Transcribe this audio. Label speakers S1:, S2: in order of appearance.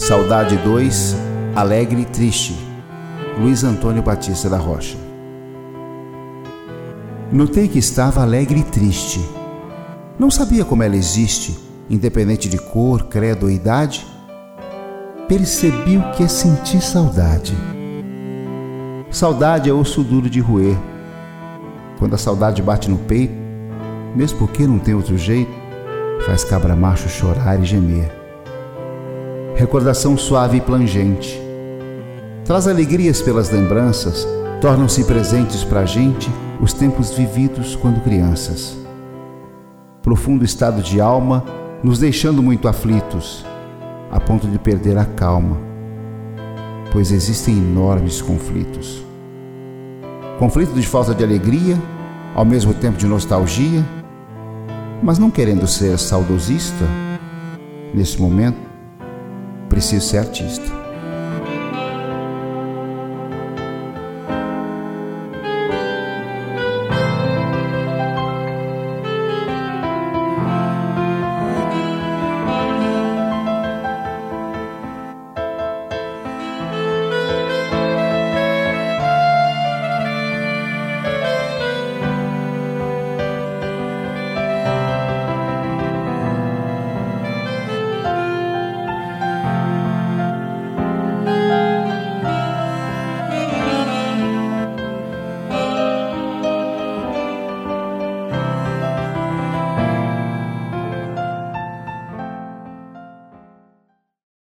S1: Saudade 2, Alegre e Triste, Luiz Antônio Batista da Rocha. Notei que estava alegre e triste. Não sabia como ela existe, independente de cor, credo ou idade. Percebi o que é sentir saudade. Saudade é osso duro de roer. Quando a saudade bate no peito, mesmo porque não tem outro jeito, faz cabra macho chorar e gemer. Recordação suave e plangente. Traz alegrias pelas lembranças, tornam-se presentes pra gente os tempos vividos quando crianças. Profundo estado de alma, nos deixando muito aflitos, a ponto de perder a calma, pois existem enormes conflitos. Conflito de falta de alegria, ao mesmo tempo de nostalgia, mas não querendo ser saudosista, nesse momento, preciso ser artista.